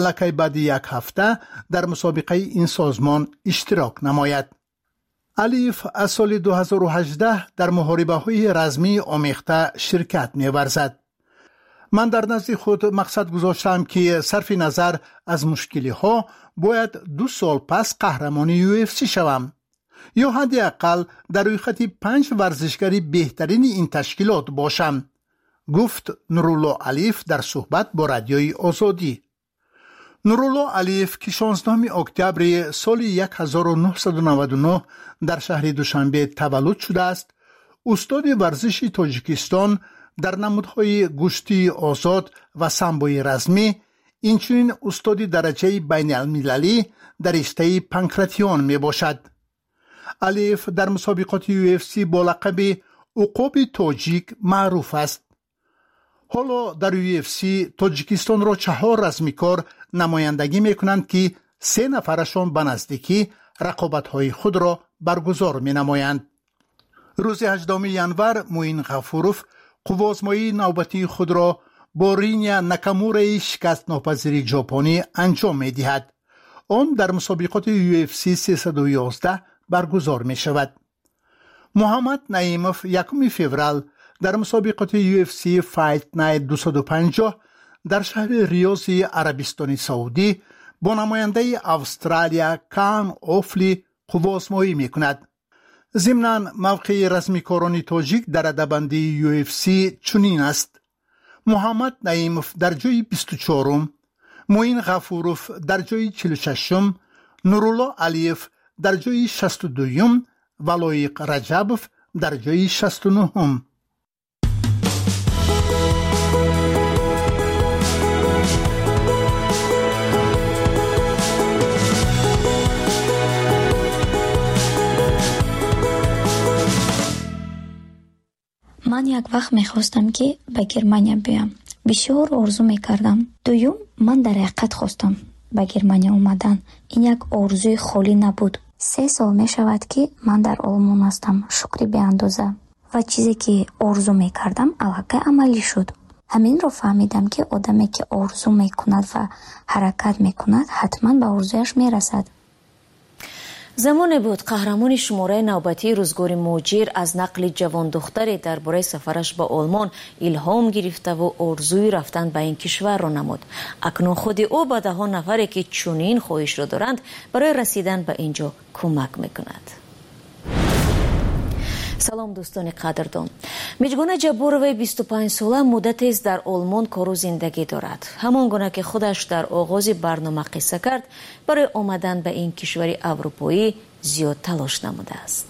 لکه بعد یک هفته در مسابقه این سازمان اشتراک نماید. الیف از سال 2018 در محاربه‌های رزمی آمیخته شرکت می‌ورزد. من در نزد خود مقصد گذاشتم که صرف نظر از مشکلی‌ها باید 2 سال پس قهرمان UFC شوم یا حداقل در روی خط 5 ورزشکاری بهترین این تشکیلات باشم، گفت نورالله الیف در صحبت با رادیوی آزادی. نورالله الیف که 16 اکتبر سال 1999 در شهر دوشنبه تولد شده است، استاد ورزش تاجیکستان در نمودهای گشتی آزاد و سامبوی رزمی، اینچنین استاد درجه بین المللی در رشته پانکراتیون می باشد. الیف در مسابقات UFC با لقب عقاب تاجیک معروف است. حالا در UFC تاجیکستان را 4 رزمیکار نمایندگی می کنند که 3 نفرشان به نزدیکی رقابت‌های خود را برگزار می نمایند. روز 18 ژانویه موین غفوروف قوازمایی نوبتی خود را با رینیا ناکامورای شکست ناپذیر ژاپنی انجام می دهد. آن در مسابقات UFC 311 برگزار می شود. محمد نعیموف 1 فوریه در مسابقات UFC فایت نایت 250 در شهر ریاض عربستان سعودی با نماینده استرالیا کان اوفلی قوازمایی می کند. ضمناً موقع رزمیکاران تاجیک در رده‌بندی UFC چنین است: محمد نعیموف در جای 24م، موین غفوروف در جای 46م، نورالله الیف در جای 62م و لایق رجبوف در جای 69م. من یک وقت میخواستم که به گرمانیا بیام. بسیار آرزو میکردم. دوم من در حقیقت خواستم به گرمانیا اومدن. این یک آرزوی خالی نبود. 3 سال میشود که من در آلمان هستم. شکری به اندازه. و چیزی که آرزو میکردم الحقیقت عملی شد. همین رو فهمیدم که آدمی که آرزو میکند و حرکت میکند حتما به آرزویش میرسد. زمانی بود قهرمان شماره نوبتی روزگار موجیر از نقل جوان دختری درباره سفرش به آلمان الهام گرفته و آرزوی رفتن به این کشور را نمود. اکنون خود او به 10 نفری که چنین خواهش را دارند برای رسیدن به اینجا کمک میکند. سلام دوستان قدردان. میجگونه جبوروی 25 ساله مدتی است در آلمان کار و زندگی دارد. همان گونه که خودش در آغاز برنامه قصه کرد، برای آمدن به این کشور اروپایی زیاد تلاش نموده است.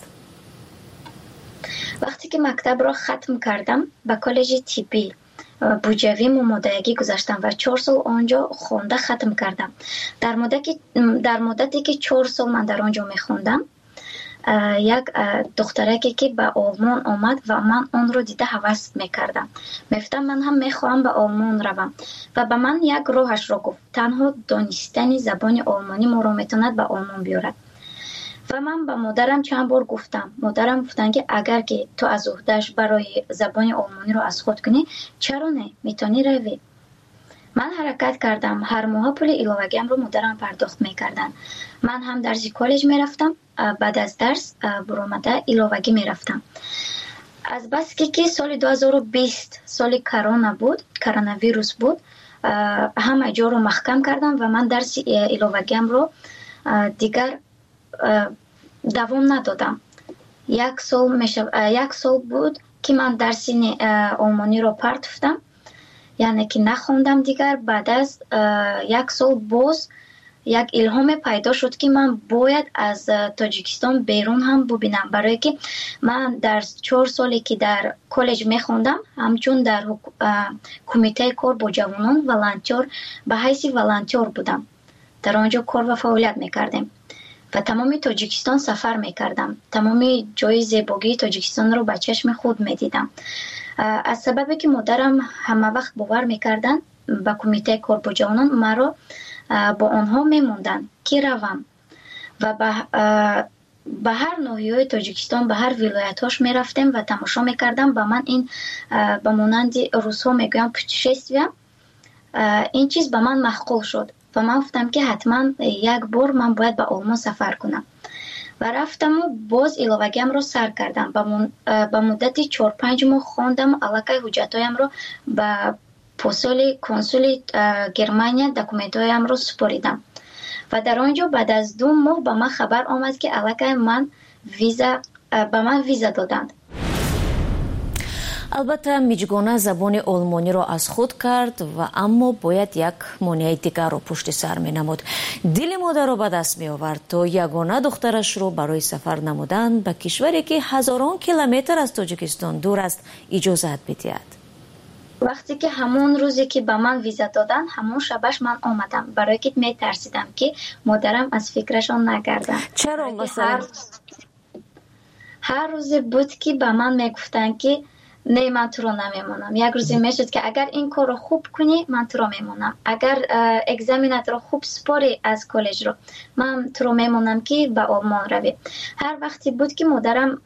وقتی که مکتب را ختم کردم به کالج طبی بوجوی ممادگی گذاشتم و 4 سال آنجا خونده ختم کردم. در مدتی که 4 سال من در آنجا میخوندم، یک دخترکی که به آلمان آمد و من آن رو دیده هوس میکردم. میفتم من هم میخواهم به آلمان روم و به من یک راهش رو گفت. تنها دانستن زبان آلمانی ما رو میتوند به آلمان بیارد. و من به مادرم چند بار گفتم. مادرم گفتن که اگر که تو از عهده‌اش برای زبان آلمانی رو از خود کنی، چرا نه؟ میتونی روی. من حرکت کردم. هر ماه پول ایلاوگیم رو مادرم پرداخت میکردن. من هم درس کالج میرفتم. بعد از درس برآمده ایلاوگی میرفتم. از بس که سال 2020 سال کرونا بود، کرونا ویروس بود، همه جا رو محکم کردم و من درس ایلاوگیم رو دیگر دوام ندادم. 1 سال بود که من درس آلمانی رو پرتفتم، یعنی که نخوندم دیگر. بعد از 1 سال باز یک الهام پیدا شد که من باید از تاجیکستان بیرون هم ببینم، برای که من در 4 سالی که در کالج میخوندم همچون در کمیته کار با جوانان والنتیر به حیث والنتیر بودم. در آنجا کار و فعالیت میکردم و تمام تاجیکستان سفر میکردم. تمام جای زیبایی تاجیکستان رو به چشم خود میدیدم. از سببی که مادرم همه وقت باور میکردن به کمیته کار با جوانان، مرا با آنها میموندن که روم و به هر ناحیه تاجیکستان، به هر ولایتاش میرفتم و تماشا میکردم. به من این به مانند روس‌ها میگویم پوتشستویا، این چیز به من معقول شد. و من گفتم که حتما یک بار من باید به آلمان سفر کنم و رفتم و باز ایلوگیم رو سر کردم. به مدت 4-5 ماه خواندم و الکی حجتایم رو به پستال کنسول گرمانیا دکومنتایم رو سپاریدم و در آنجا بعد از 2 ماه به من خبر آمد که الکی به من ویزا دادند. البته میجگانه زبان آلمانی را از خود کرد و اما باید یک مانع دیگر را پشت سر می نمود. دل مادر را به دست می آورد تا یگانه دخترش را برای سفر نمودن به کشوری که هزاران کیلومتر از تاجیکستان دور است اجازت بدهد. وقتی که همون روزی که به من ویزا دادن همون شبش من آمدم، برای که می ترسیدم که مادرم از فکرشان نگردن. چرا مثلا؟ هر روز بود که به من می گفتن که نه من تو رو نمیمونم. یک روزی میشد که اگر این کار رو خوب کنی من تو رو میمونم، اگر اگزامینات رو خوب سپاری از کالج رو من تو رو میمونم که به آلمان روی. هر وقتی بود که مادرم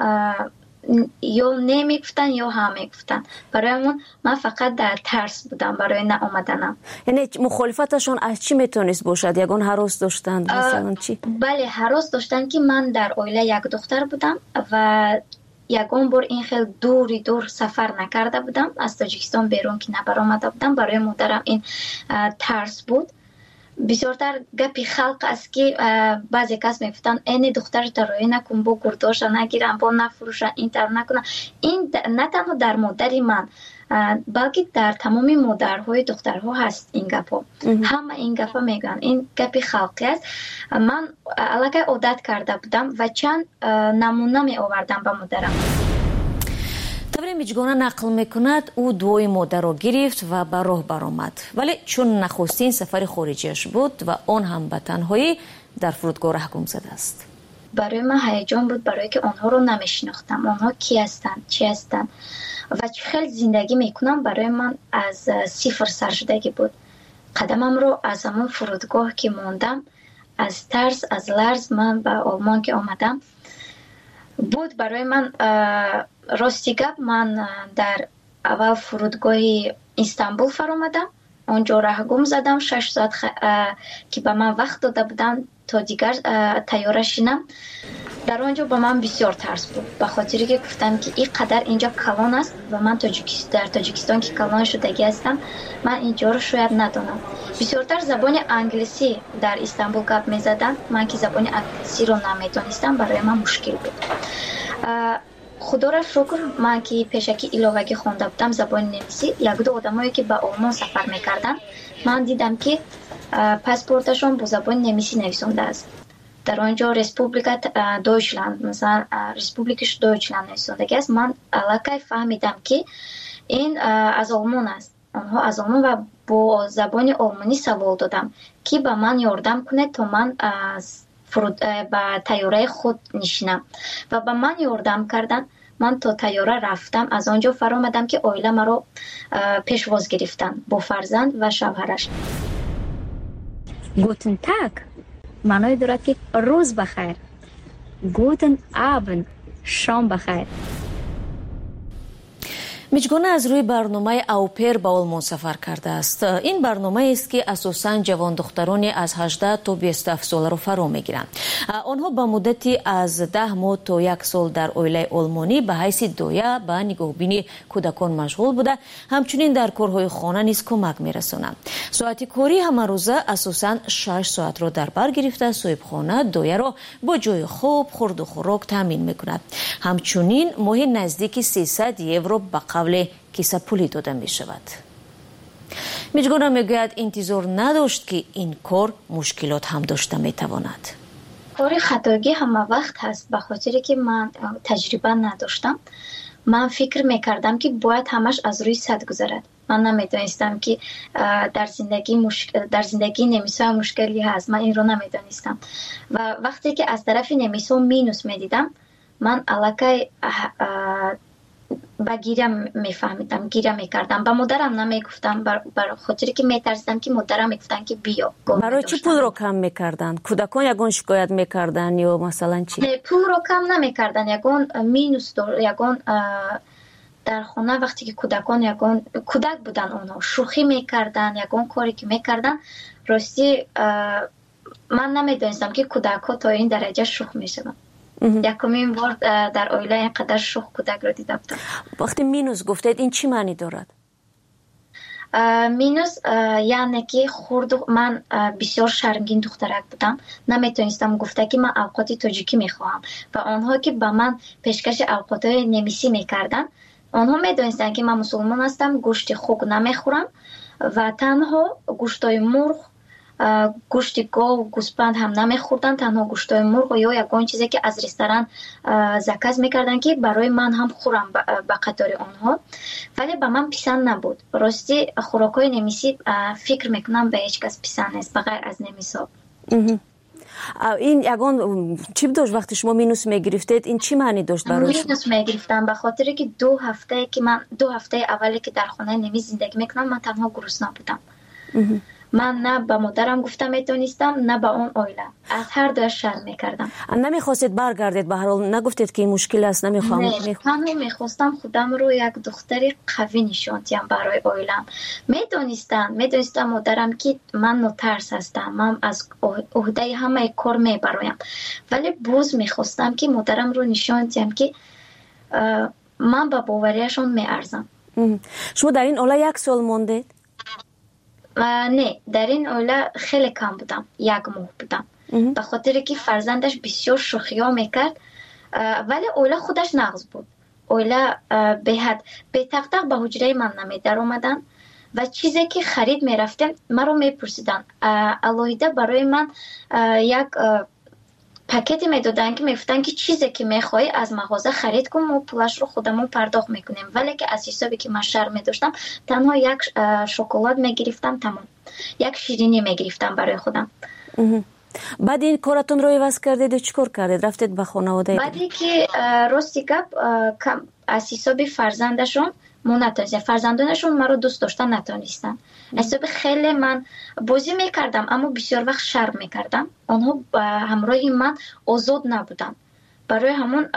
یا نمیگفتن یا هم میگفتن، برای من فقط در ترس بودم برای نه آمدنم. یعنی مخالفتشون از چی میتونست باشد؟ یگان هراس داشتند مثلا چی؟ بله هراس داشتن که من در اویله یک دختر بودم و یگان بار این خیلی دور سفر نکرده بودم، از تاجیکستان بیرون که نبر آمده بودم. برای مادرم این ترس بود. بسیارتر گپی خلق است که بعضی کس میگفتن این دختر تروی نکن، با گرداش نگیرن، با نفروشن، این تر نکنن. این نه تنها در مادری من بلکه در تمام مادرهای دخترها هست این گپا. همه این گپا میگن، این گپی خلقی است. من الکی عادت کرده بودم و چند نمونه می آوردم به مادرم. طبری میجگانه نقل میکند او دوی مادر را گرفت و به راه برآمد، ولی چون نخستین سفر خارجیش بود و آن هم به تنهایی در فرودگاه رهگم زده است. برای من هیجان بود، برای که آنها رو نمیشناختم. آنها کی هستند، چی هستند و خیلی زندگی میکنم. برای من از صفر سر شدگی بود. قدمم رو از همون فرودگاه که موندم، از ترس از لرز من به آلمان که آمدم بود. برای من راستی گپ، من در اول فرودگاه استانبول فرآمدم، اونجا رهگم زدم 6 ساعت که به من وقت داده بودن تا دیگر تیاره شینم. در اونجا به من بسیار ترس بود، به خاطری که گفتم که این قدر اینجا کلان است و من در تاجیکستان که کلان شدگی هستم، من اینجا رو شاید ندانم. بسیارتر زبان انگلیسی در استانبول گپ میزدن، من که زبان انگلیسی رو نمیدانستم، برای من مشکل بود. خدا را شکر من که پیشکی ایلوگی خونده بودم زبان نمیسی، یک دو آدمایی که به آلمان سفر میکردن من دیدم که پاسپورتشون با زبان نمیسی نویسنده است. در آنجا رسپوبلیکا دویچلند، مثلا رسپوبلیکش دویچلند نویسنده است. من الکی فهمیدم که این از آلمان است. آنها از آلمان و با زبان آلمانی سوال دادم که به من یاردم کنه تا من با تیاره خود نشینم و به من یاردم کردن. من تا تیاره رفتم، از آنجا فرآمدم که اویله مرا پیشواز گرفتن با فرزند و شوهرش. گوتن تاگ معنای دارد که روز بخیر. گوتن آبند شام بخیر. میجگانه از روی برنامه اوپر به آلمان سفر کرده است. این برنامه است که اساساً جوان دخترانی از 18 تا 27 ساله را فرا میگیرند. آنها به مدتی از 10 ماه تا 1 سال در اویله آلمانی به حیث دایه به نگاهبینی کودکان مشغول بوده، همچنین در کارهای خانه نیز کمک میرسانند. ساعت کاری همه روزه اساساً 6 ساعت را در بر گرفته صاحبخانه دایه را با جای خواب، خورد و خوراک تامین میکند. همچنین ماهی نزدیک 300 یورو به قبل کیسه پولی داده می شود. میجگانه میگوید انتظار نداشت که این کار مشکلات هم داشته می تواند. کار خطاگی همه وقت هست، به خاطری که من تجربه نداشتم. من فکر میکردم که باید همش از روی سد گذرد. من نمیدانستم که در زندگی نمیسا مشکلی هست. من این رو نمیدانستم و وقتی که از طرف نمیسا مینوس میدیدم، من الکی با گیره میفهمیدم، گیره میکردم. با مادرم نمیگفتم، برای خاطری که میترسیدم که مادرم میگفتن که بیا. برای چی پول رو کم میکردن؟ کودکان یگان شکایت میکردن یا مثلا چی؟ نه، پول رو کم نمیکردن، یگان مینوس یگان در خونه وقتی که کودکان یگان کودک بودن، اونها شوخی میکردن، یگان کاری که میکردن راستی من نمیدونستم که کودک ها تا این درجه شوخ میشوند. یکمین بار در اویله اینقدر شوخ کودک را دیده بودم. وقتی مینوس گفتید این چی معنی دارد؟ مینوس یعنی که من بسیار شرمگین دخترک بودم، نمیتونستم گفته که من اوقات تاجیکی میخواهم و آنها که به من پیشکش اوقات های نمیسی میکردن، آنها میدونستن که من مسلمان هستم، گوشت خوک نمیخورم و تنها گوشت های مرغ، گوشت گاو، گوسفند هم نمیخوردن، تنها گوشت های مرغ یا یگان چیزی که از رستوران زکات میکردن که برای من هم خورم به قطار آنها، ولی به من پسند نبود. راستی خوراکای نمیسی فکر میکنم به هیچ کس پسند نیست بغیر از نمیسا. این یگان چی داشت وقتی شما مینوس میگرفتید؟ این چی معنی داشت برای شما؟ مینوس میگرفتم به خاطر که 2 هفته اولی که در خانه نمیز زندگی میکنم من تنها گرسنه بودم. من نه به مادرم گفتم میتونستم نه به اون اویله، از هر دو شرم میکردم. نمیخواستید برگردید؟ به هر حال نگفتید که این مشکل است؟ نه، تنها میخواستم خودم رو یک دختری قوی نشون دهم برای اویلم. میدونستم مادرم که من نترس هستم، من از عهده همه کار میبرایم، ولی باز میخواستم که مادرم رو نشون دهم که من به باوریشون میارزم. شما در این اوله 1 سال موندید؟ نه، در این اوله خیلی کم بودم، 1 ماه بودم، به خاطر که فرزندش بسیار شوخی ها میکرد، ولی اوله خودش نغز بود. اوله به تق به حجره من نمیدر اومدن و چیزی که خرید میرفتم من رو میپرسیدن. الهیده برای من یک پاکتی میدادن که میفتن که چیزی که میخوای از مغازه خرید کن و پولش رو خودمون پرداخت میکنیم، ولی که از حسابی که من شرم میداشتم تنها 1 شکلات میگرفتم، تمام 1 شیرینی میگرفتم برای خودم. بعد این کارتون رو عوض کردید و چیکار کردید؟ رفتید به خانواده؟ بعدی که راستی گپ از حسابی فرزندشون فرزندانشون مرا دوست داشتن نتونستن. حساب خیلی من بازی میکردم اما بسیار وقت شرم میکردم، آنها همراه من آزاد نبودن. برای همون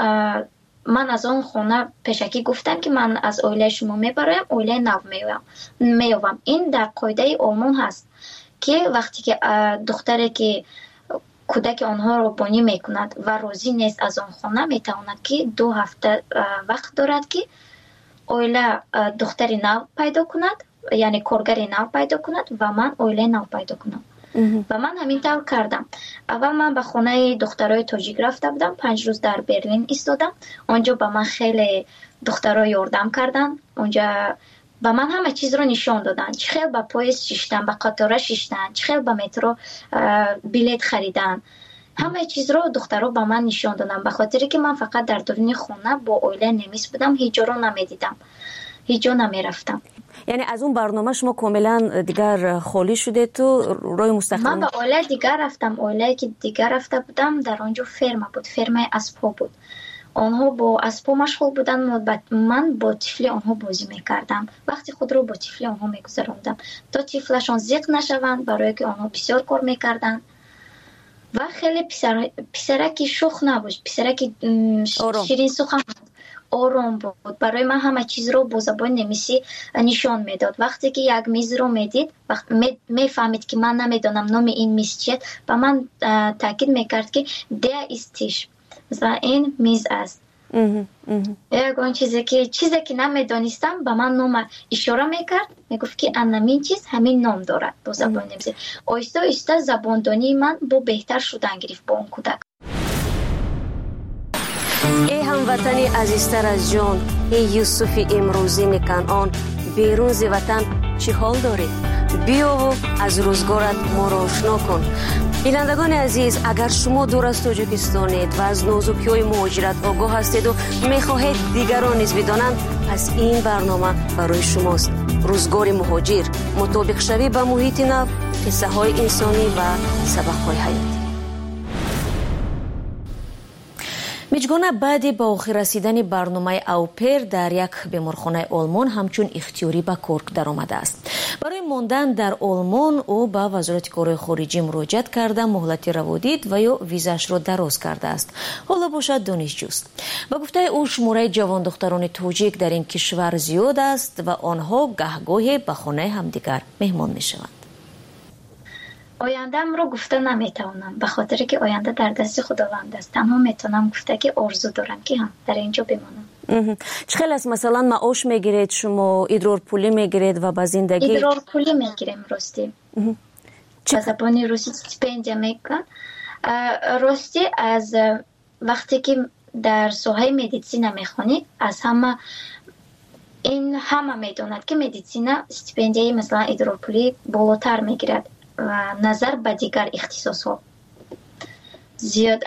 من از اون خونه پیشکی گفتم که من از اویله شما میبرایم، اویله نو میوم. این در قاعده آلمان هست که وقتی که دختری که کودک آنها رو بانی میکند و راضی نیست از آن خانه، میتواند که 2 هفته وقت دارد که اویله دختری نو پیدا کند، یعنی کارگری نو پیدا کند و من اویله نو پیدا کنم. و من همین طور کردم. اول من به خانه دخترای تاجیک رفته بودم، 5 روز در برلین ایستادم. اونجا به من خیلی دخترها یاردم کردن، اونجا به من همه چیز رو نشان دادن، چه خیلی به پاییز شیشتن، به قطاره شیشتن، چه خیلی به مترو بلیت خریدن، همه چیز رو دخترها به من نشان دادن. به خاطر که من فقط در درون خونه با اویله نمیس بودم، هیچ جا رو نمیدیدم، هیچ جا نمیرفتم. یعنی از اون برنامه شما کاملا دیگر خالی شده تو روی مستقل؟ من به اویله دیگر رفتم. اویله که دیگر رفته بودم در آنجا فرم بود، فرم اسبا بود. آنها با اسبا مشغول بودن، من با طفلی آنها بازی میکردم. وقتی خود رو با طفلی آنها میگذراندم تا طفلشان زیق نشوند، برای که آنها بسیار کار میکردن و خیلی پسرکی شوخ نبود، پسرکی شیرین سخن آرام بود. برای من همه چیز رو با زبان نمیسی نشان میداد. وقتی که یک میز رو میدید، میفهمید که من نمیدونم نام این میز چیه، و من تاکید میکرد که ده استیش و این میز است. یکان چیزی که نمیدانستم به من نام اشاره میکرد، میگفت که همین چیز همین نام دارد با زبان نمیسی. آیسته آیسته زباندانی من با بهتر شدن گرفت با اون کودک. ای هموطنی عزیزتر از جان، ای یوسف امروزی کنعان، بیرون ز وطن چی حال داری؟ بیا و از روزگارت ما را آشنا کن. بینندگان عزیز، اگر شما دور از تاجیکستانید و از نازکی‌های مهاجرت آگاه هستید و میخواهید دیگران نیز بدانند، پس این برنامه برای شماست. روزگار مهاجر، مطابق شوی به محیط نو، قصه های انسانی و سبق‌های حیاتی. میجگونه بعد با آخر رسیدن برنامه اوپر در یک بیمارخانه آلمان همچون اختیاری به کار در آمده است. برای ماندن در آلمان او به وزارت کارهای خارجی مراجعت کرده، مهلت رو دید و یا ویزاش را دراز کرده است. حالا باشد دانشجوست. به گفته او شماره جوان دختران تاجیک در این کشور زیاد است و آنها گهگاهی به خانه همدیگر مهمان میشوند. ояндаамро гуфта наметавонам, ба хотире ки оянда дар дасти худованд аст. танҳо метавонам гуфта ки орзу дорам ки ҳам дар ин ҷо бимонам. چه خیلی از مثلا معاش میگیرید شما، ادرار پولی میگیرید و با زندگی؟ ادرار پولی میگیریم راستی. با زبان روسی استیپندیا میگن. راستی از وقتی که در سوهای مدیسینا میخونید از همه میدوند که مدیسینا استیپندیای مثلا ادرار پولی بالاتر میگیرد نظر به دیگر اختصاص زیاد.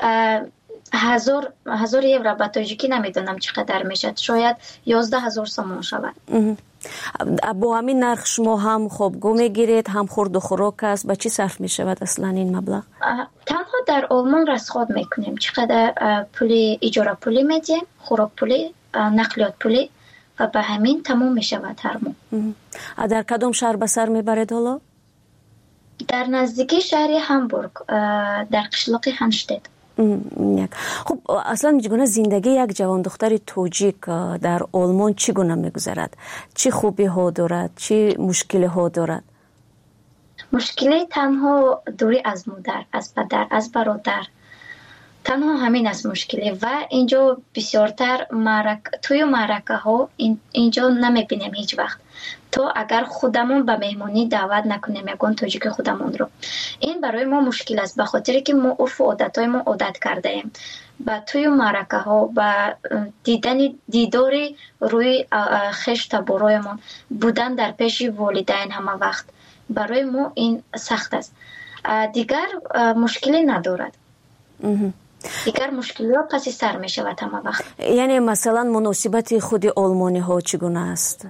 1000 یورو با تاجیکی نمیدونم چقدر میشد، شاید 11000 سومون شود. با همین نرخ شما هم خوابگاه میگیرید، هم خورد و خوراک است، به چی صرف میشود اصلا این مبلغ؟ تنها در آلمان رصد میکنیم چقدر پولی اجاره پولی میدیم، خوراک پولی، نقلیات پولی و به همین تمام میشود هر ماه. در کدام شهر به سر میبرید حالا؟ در نزدیکی شهر هامبورگ، در قشلاق هانشتت. خب اصلا میگونه زندگی یک جوان دختر توجیک در آلمان چگونه میگذرد؟ چه خوبی ها دارد؟ چه مشکلی ها دارد؟ مشکلی تنها دوری از مادر، از پدر، از برادر، تنها همین است مشکلی. و اینجا بسیارتر توی معرکه ها اینجا نمیبینیم هیچ وقت. تو اگر خودمون به مهمانی دعوت نکنیم یگان تاجیک خودمون رو، این برای ما مشکل است، به خاطر که ما عرف و عادتهای ما عادت کرده ایم با توی معرکه ها، با دیدار روی خشت برایمون بودن در پیش والدین همه وقت، برای ما این سخت است. دیگر مشکلی ندارد. دیگر مشکلی ها پس سر می شود همه وقت. یعنی مثلا مناسبت خود آلمانی ها چگونه است؟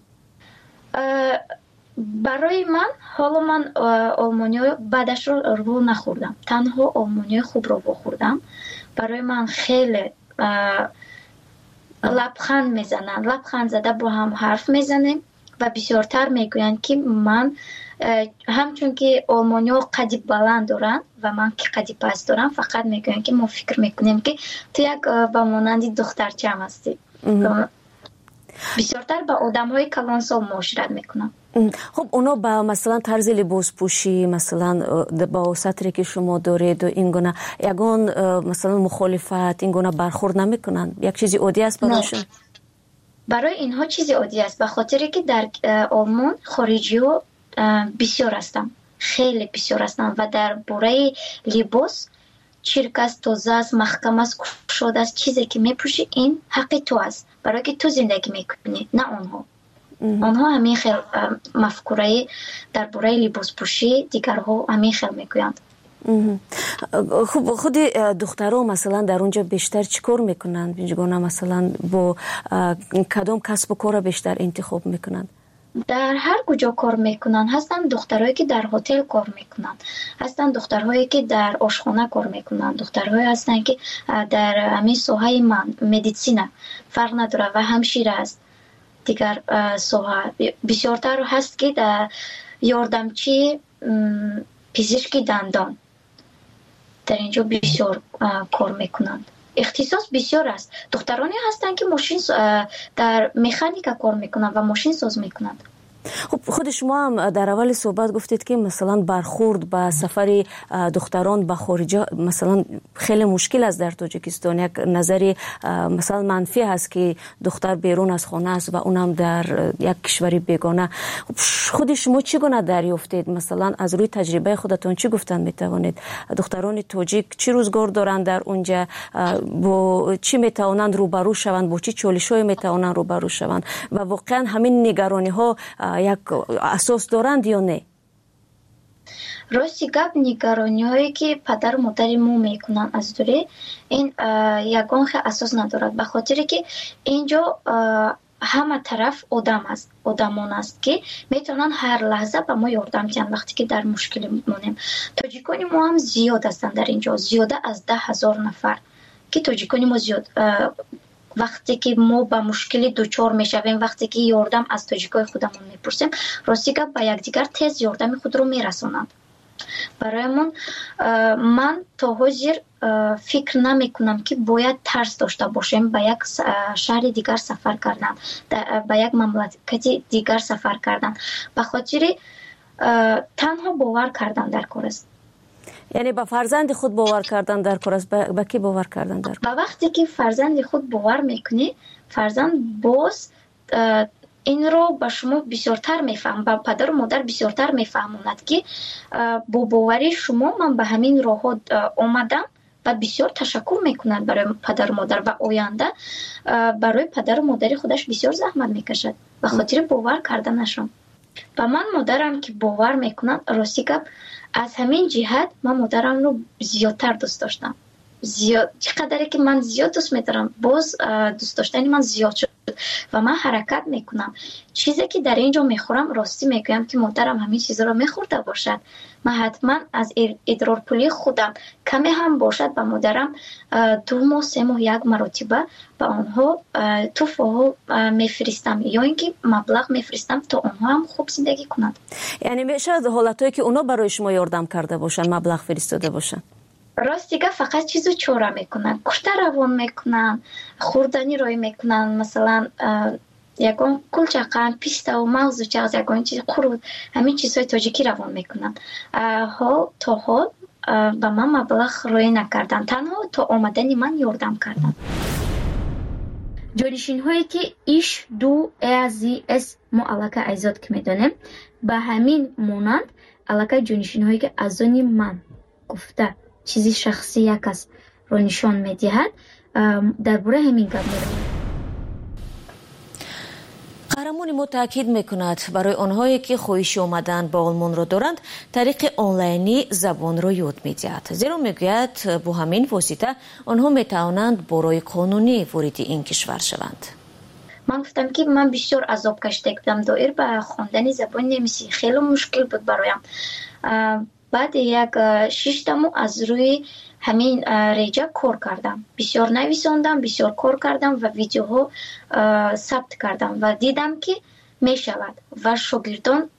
برای من حالا من آلمانی بعدش رو نخوردم، تنها آلمانی خوب رو بخوردم. برای من خیلی لبخند میزنن، لبخند زده با هم حرف میزنیم و بسیارتر میگویند که من همچون که آلمانی ها قدی بلند دارن و من که قدی پست دارم، فقط میگویند که ما فکر میکنیم که تو یک با مانند دخترچه هم هستی. بسیارتر با آدم های کلانسال معاشرت میکنم. خب اونا با مثلا طرز لباس پوشی، مثلا با سطری که شما دارید و این گونه یگان مثلا مخالفت این گونه برخورد نمیکنن؟ یک چیزی عادی است برایشون؟ برای اینها چیزی عادی است، به خاطر که در آلمان خارجی ها بسیار هستن، خیلی بسیار هستن و در باره لباس چرک است، تازه است، محکم است، کشاده است. چیزی که میپوشی این حق تو است، برای که تو زندگی میکنی، نه آنها. آنها همین خیلی مفکوره در باره لباس پوشی دیگرها همین خیلی میگویند. خب خود دخترها مثلا در اونجا بیشتر چیکار میکنند؟ بینجگونه مثلا با کدام کسب و کار بیشتر انتخاب میکنند؟ در هر کجا کار میکنن. هستن دخترهایی که در هتل کار میکنن، هستن دخترهایی که در آشخانه کار میکنن، دخترهایی هستن که در همین ساحه مدیسینا فرق نداره و همشیره است. دیگر ساحه بسیارتر هست که در یاردمچی پزشکی دندان در اینجا بسیار کار میکنند. اختصاص بسیار است. دخترانی هستند که ماشین در مکانیکا کار میکنند و ماشین ساز میکنند. خب خود شما هم در اول صحبت گفتید که مثلا برخورد با سفر دختران به خارج مثلا خیلی مشکل است در تاجیکستان. یک نظری مثلا منفی هست که دختر بیرون از خانه است و اونم در یک کشوری بیگانه. خود شما چگونه دریافتید؟ مثلا از روی تجربه خودتون چی گفتن میتوانید؟ دختران تاجیک چی روزگار دارند در اونجا؟ با چی میتوانند روبرو شوند؟ با چی چالش‌هایی میتوانند روبرو شوند؟ و واقعا همین نگرانی ها یک اساس دارند یا نه؟ راستی گپ نگرانی هایی که پدر و مادر ما میکنن از دوره این یگان خیلی اساس ندارد، به خاطر که اینجا همه طرف آدم است، آدمان است که میتونن هر لحظه به ما یاردم کنن وقتی که در مشکل مونیم. تاجیکان ما هم زیاد هستن در اینجا، زیاده از 10,000 نفر که تاجیکان ما زیاد. وقتی که ما با مشکلی دوچار میشویم، وقتی که یاردم از تاجیکای خودمون میپرسیم، راستی که با یکدیگر تیز یاردم خود رو میرسونند. برایمون من تا حاضر فکر نمیکنم که باید ترس داشته باشیم با یک شهر دیگر سفر کردن، با یک مملکت دیگر سفر کردن، به خاطر تنها باور کردن در کار است. یعنی با فرزند خود باور کردن در کار است. به کی باور کردن در کار؟ و وقتی که فرزند خود باور میکنی، فرزند باز این رو به شما بسیارتر میفهم، به پدر و مادر بسیارتر میفهموند که با باوری شما من به همین راه آمدم و بسیار تشکر میکنند برای پدر و مادر و آینده برای پدر و مادر خودش بسیار زحمت میکشد به خاطر باور کردنشان. و من مادرم که باور میکنم، راستی گپ از همین جهت من مادرم رو زیادتر دوست داشتم. چقدر که من زیاد دوست میدارم، باز دوست داشتن من زیاد شد و من حرکت میکنم. چیزی که در اینجا میخورم، راستی میگویم که مادرم همین چیزا رو میخورده باشد، من حتما از ادرار پولی خودم کمی هم باشد به مادرم 2 ماه 3 ماه 1 مرتبه به آنها تحفه میفرستم یا اینکه مبلغ میفرستم تا آنها هم خوب زندگی کنند. یعنی میشه حالتایی که اونا برای شما یاردم کرده باشن، مبلغ فرستاده باشن؟ راستیگه فقط چیزو چاره میکنن، کشته روان میکنن، خوردنی روی میکنن، مثلا یکان کلچقن، پیستا و موز و چغز یکان چیز خورد، همین چیزهای تاجیکی روان میکنن. تا حال به من مبلغ روی نکردن، تنها تا آمدنی من یاردم کردن. جانشین هایی که ایش دو ازی اس ما علاقه ایزاد که میدونیم، به همین مونند علاقه جانشین هایی که از آنی من گفته چیزی شخصی یک است رو نشان میدهد، درباره همین گپ می‌رود. قهرمان ما تاکید میکند برای آنهایی که خواهش آمدن به آلمان را دارند، طریق آنلاینی زبان را یاد میدهد. زیرا میگوید با همین واسطه آنها میتوانند برای قانونی وارد این کشور شوند. من گفتم که من بسیار عذاب کشیده بودم، دایر به خواندن زبان نمیسی خیلی مشکل بود برایم. بعد یک 6 ماه از روی همین ریجا کار کردم، بسیار نویساندم، بسیار کار کردم و ویدیوها ثبت کردم و دیدم که می شود و شاگردان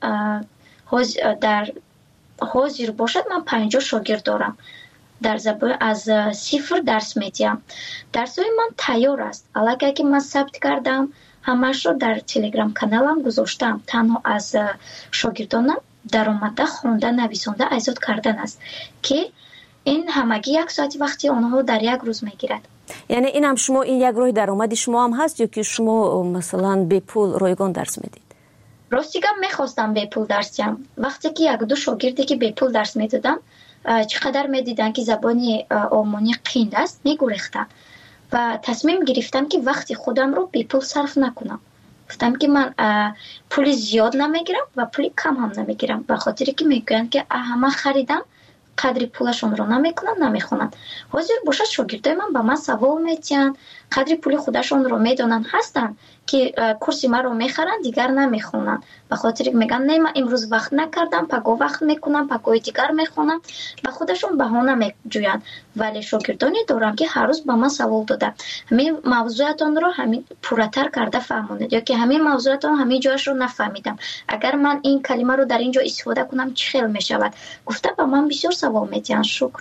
در حاضر باشد. من 50 شاگرد دارم، در زبان از 0 درس میدیم. درسای من تیار است، علاوه که من ثبت کردم همش رو در تلگرام کانالم گذاشتم. تنها از شاگردانم در آمده خوانده نویسانده ایجاد کردن است که این همگی 1 ساعت وقتی آنها در یک روز میگیرد. یعنی این هم شما این یک راه درآمدی شما هم هست یا که شما مثلا به پول رایگان درس میدید؟ راستیگم میخواستم به پول درس دیم. وقتی که 1-2 شاگردی که به پول درس میدادم چقدر میدیدن که زبانی آلمانی قین است میگریختن و تصمیم گرفتم که وقتی خودم رو به پول صرف نکنم. گفتم که من پول زیاد نمیگیرم و پول کم هم نمیگیرم، به خاطری که میگن که همه خریدم قدری پولشون رو نمیکنن نمیخونن. حاضر باشد شاگردای من به من سوال میتین، قدری پول خودشون رو میدونن، هستن که کورسی من رو میخرن دیگر نمیخونن، به خاطر که میگن نه من امروز وقت نکردم، پگاه وقت میکنم، پگاه دیگر میخونم، به خودشون بهانه میجوین. ولی شاگردانی دارم که هر روز به من سوال داده همین موضوعتون رو همین پورتر کرده فهموند یا که همین موضوعتون همین جایش رو نفهمیدم، اگر من این کلمه رو در اینجا استفاده کنم چه خیلی میشود. گفته به من بسیار سوال میتین. شکر.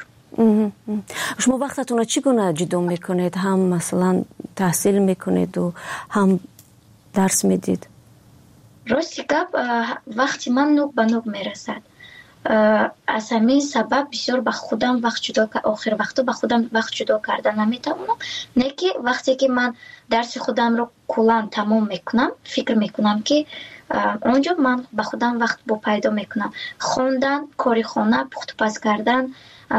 شما وقتتون رو چگونه جدا میکنید؟ هم مثلا تحصیل میکنید و هم درس میدید؟ راستی گپ وقتی من نوک به نوک میرسد، از همین سبب بسیار به خودم وقت جدا آخر وقتا به خودم وقت جدا کردن نمیتونم. نه که وقتی که من درس خودم رو کلا تمام میکنم فکر میکنم که اونجا من به خودم وقت با پیدا میکنم. خوندن، کاری خانه، پخت و پز کردن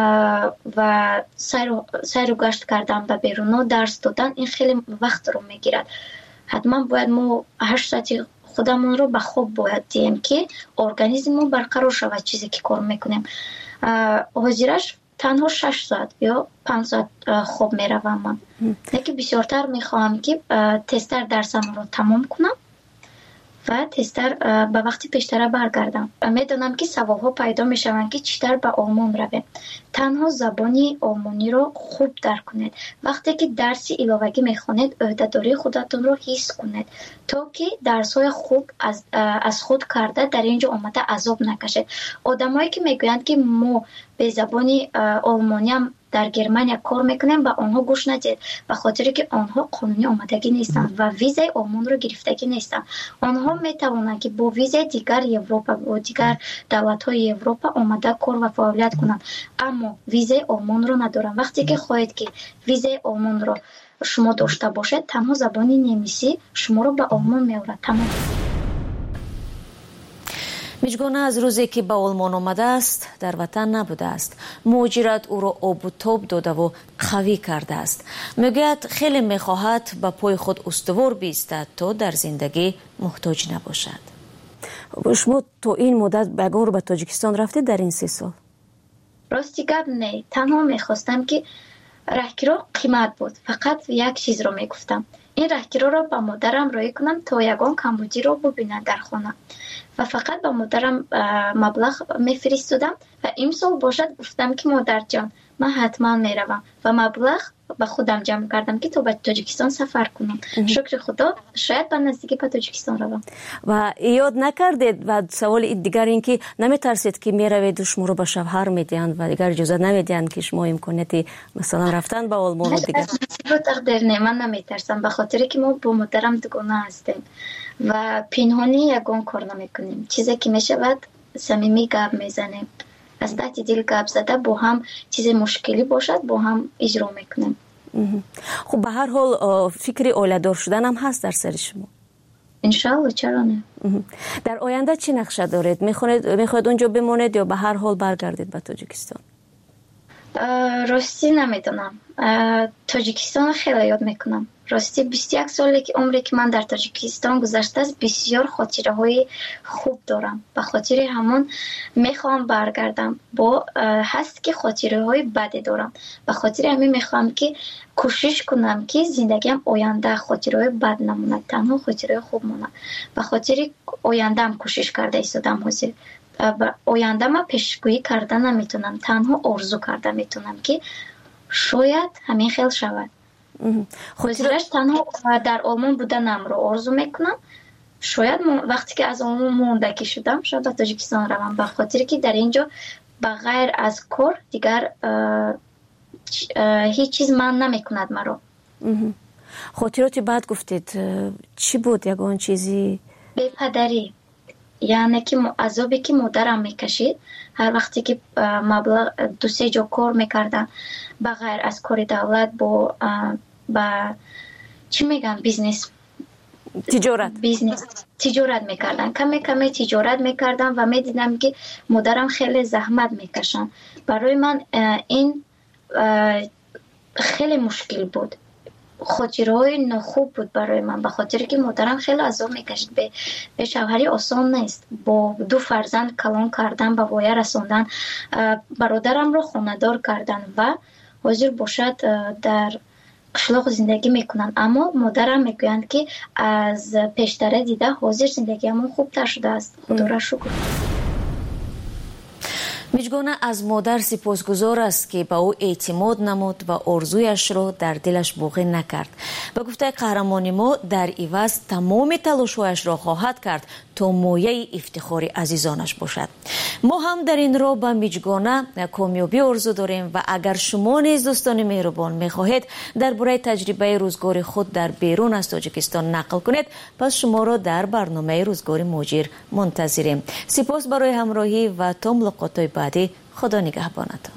و سیر و گشت کردن به بیرون، درس دادن، این خیلی وقت رو میگیرد. حتما باید ما 8 ساعت خودمون رو به خواب باید دیم که ارگانیسممون برقرار شود چیزی که کار میکنیم. حاضرش تنها 6 ساعت یا 5 ساعت خواب میروم من. نه که بسیارتر میخواهم که تستر درسم رو تمام کنم و تستر به وقتی پیشتر برگردم. میدونم که سوالها پیدا میشوند که چطور به آلمان رویم. تنها زبانی آلمانی رو خوب درک کنید. وقتی که درسی علاوه‌ای میخونید عهده‌داری خودتون رو حس کنید تا که درس‌های خوب از خود کرده در اینجا آمده عذاب نکشید. آدمایی که میگویند که ما به زبانی آلمانی هم در گرمانیا کار میکنیم با آنها گوش ندید، به خاطری که آنها قانونی آمدگی نیستند و ویزای آلمان رو گرفتگی نیستند. آنها میتوانند که با ویزای دیگر اروپا و دیگر دولت‌های اروپا آمده کار و فعالیت کنند، اما ویزای آلمان رو ندارند. وقتی که خواهید که ویزای آلمان رو شما داشته باشید، تنها زبان نمیسی شما رو به آلمان می‌آورد. تمام. میجگانه از روزی که به آلمان آمده است در وطن نبوده است. مهاجرت او را آب و تاب داده و قوی کرده است. میگوید خیلی میخواهد به پای خود استوار بایستد تا در زندگی محتاج نباشد. شما تو این مدت بگار به تاجیکستان رفتید در این 3 سال؟ راستی گپ نه، تنها میخواستم که راهگیرا قیمت بود. فقط یک چیز رو میگفتم، این راهگیرا رو با مادرم رای کنم تا یگان کمبودی رو ببینن در خانه و فقط با مادرم مبلغ میفرستادم و امسال باشد گفتم که مادر جان من حتما میروم و مبلغ با خودم جمع کردم که تو به تاجیکستان سفر کنم. شکر خدا شاید به نزدیکی به تاجیکستان روم. و یاد نکردید و سوال دیگر این که نمیترسید که میروید شما رو به شوهر میدین و دیگر اجازه نمیدین که شما امکانیت مثلا رفتن به آلمان و دیگر؟ رو تقدیر نه، من نمیترسم به خاطری که ما با مادرم دوگانه هستیم و پنهانی یگان کار نمیکنیم. چیزی که میشود صمیمی گپ میزنیم، از تحت دل گپ زده با هم چیز مشکلی باشد با هم اجرا میکنیم. خب به هر حال فکر اولیه‌دار شدن هم هست در سر شما؟ انشالله، چرا نه. در آینده چی نقشه دارید؟ میخواید اونجا بمانید یا به هر حال برگردید به تاجیکستان؟ راستی نمیدونم. تاجیکستان خیلی یاد میکنم. راستی 21 سالی که عمری که من در تاجیکستان گذشته است، بسیار خاطره های خوب دارم. به خاطر همون میخوام برگردم. با هست که خاطره های بدی دارم، به خاطر همین میخوام که کوشش کنم که زندگیم آینده خاطره های بد نمونه، تنها خاطره خوب مونه. به خاطر آینده هم کوشش کرده ایستادم. حاضر آینده ما پیشگویی کرده نمیتونم، تنها آرزو کرده میتونم که شاید همین خیلی شود. خاطرش تنها در آلمان بودنم رو آرزو میکنم. شاید وقتی که از آلمان موندگی شدم شاید به تاجیکستان روم، به خاطر که در اینجا بغیر از کار دیگر هیچ چیز من نمیکند مرا. خاطراتی بعد گفتید چی بود؟ یگان چیزی بی‌پدری، یعنی که عذابی که مادرم میکشید هر وقتی که مبلغ 2-3 جا کار میکردن بغیر از کار دولت با چی میگن بیزنس تجارت میکردن، کمی تجارت میکردن و میدیدم که مادرم خیلی زحمت میکشن. برای من این خیلی مشکل بود، خاطرهای نخوب بود برای من، به خاطر که مادرم خیلی عذاب میکشید. به شوهری آسان نیست، با 2 فرزند کلان کردن، به وایه رساندن، برادرم رو خانه‌دار کردن و حاضر باشد در قشلاق زندگی میکنن. اما مادرم میگویند که از پیشتره دیده حاضر زندگی همون خوبتر شده است. خدا را شکر. میجگانه از مادر سپاسگزار است که به او اعتماد نمود و آرزویش را در دلش باقی نکرد. به گفته قهرمان ما در عوض تمام تلاش‌هایش را خواهد کرد تا مایه افتخار عزیزانش باشد. ما هم در این راه به میجگانه کامیابی آرزو داریم و اگر شما نیز دوستان مهربان میخواهید درباره تجربه روزگار خود در بیرون از تاجیکستان نقل کنید، پس شما را در برنامه روزگار مهاجر منتظریم. سپاس برای همراهی و تا ملاقات بعدی. خدا نگهبانتان.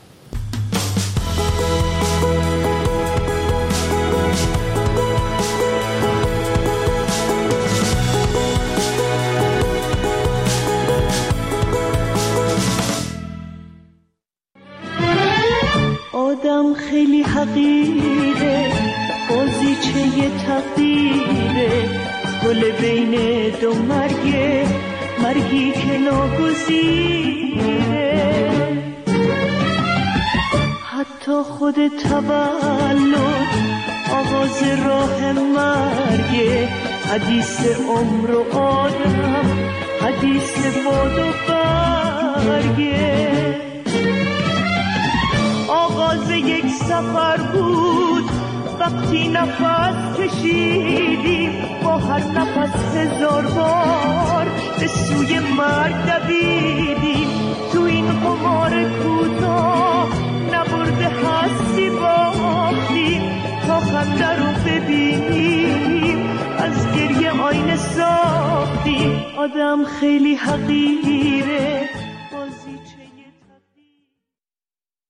آدم خیلی حقیره، بازیچه تقدیره، گل بین 2 مرگه، مرگی که ناگزیره. حتی خود تولد آغاز راه مرگه، حدیث عمر و آدم، حدیث باد و برگه. آغاز یک سفر بود وقتی نفس کشیدیم، با هر نفس 1000 بار به سوی مرگ دویدیم. تو این قمار کوتاه نبرده همدیگر رو ببینیم، از گریه آینه ساختیم. آدم خیلی حقیره،